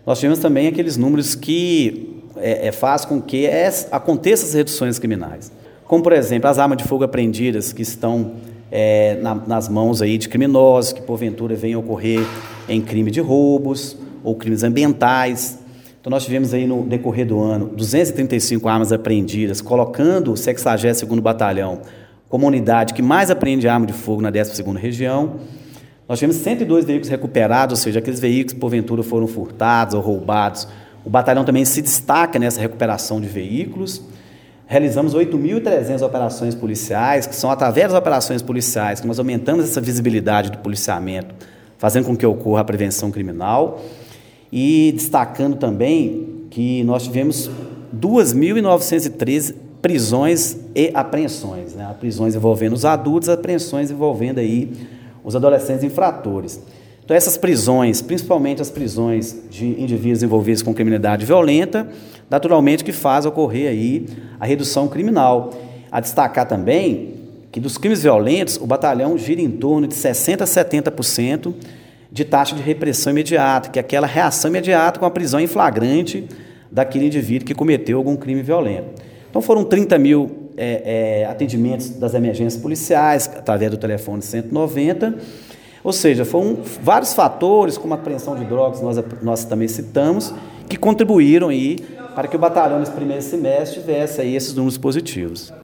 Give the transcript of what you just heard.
nós tivemos também aqueles números que faz com que aconteçam as reduções criminais. Como, por exemplo, as armas de fogo apreendidas que estão nas mãos aí de criminosos, que porventura venham ocorrer em crime de roubos ou crimes ambientais. Então, nós tivemos aí no decorrer do ano 235 armas apreendidas, colocando o 62º Batalhão como a unidade que mais apreende arma de fogo na 12ª Região. Nós tivemos 102 veículos recuperados, ou seja, aqueles veículos que porventura foram furtados ou roubados. O batalhão também se destaca nessa recuperação de veículos. Realizamos 8.300 operações policiais, que são através das operações policiais que nós aumentamos essa visibilidade do policiamento, fazendo com que ocorra a prevenção criminal. E destacando também que nós tivemos 2.913 prisões e apreensões, né? Prisões envolvendo os adultos, apreensões envolvendo aí os adolescentes infratores. Então, essas prisões, principalmente as prisões de indivíduos envolvidos com criminalidade violenta, naturalmente que faz ocorrer aí a redução criminal. A destacar também que dos crimes violentos, o batalhão gira em torno de 60% a 70% de taxa de repressão imediata, que é aquela reação imediata com a prisão em flagrante daquele indivíduo que cometeu algum crime violento. Então, foram 30 mil atendimentos das emergências policiais, através do telefone 190, ou seja, foram vários fatores, como a apreensão de drogas, nós também citamos, que contribuíram aí para que o batalhão nesse primeiro semestre tivesse aí esses números positivos.